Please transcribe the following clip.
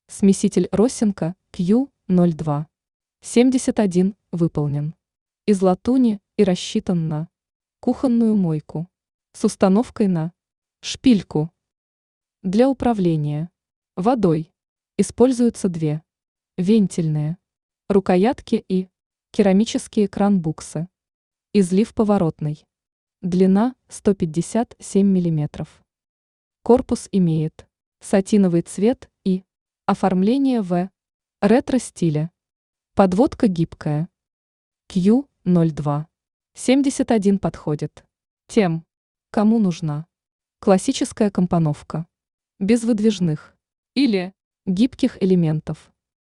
Смеситель Росинка Q02. 71 выполнен. Из латуни и рассчитан на кухонную мойку с установкой на шпильку. Для управления водой используются две вентильные рукоятки и керамические кран-буксы. Излив поворотный. Длина 157 мм. Корпус имеет сатиновый цвет и оформление в ретро-стиле. Подводка гибкая. Q02. 71 подходит тем, кому нужна классическая компоновка без выдвижных или гибких элементов.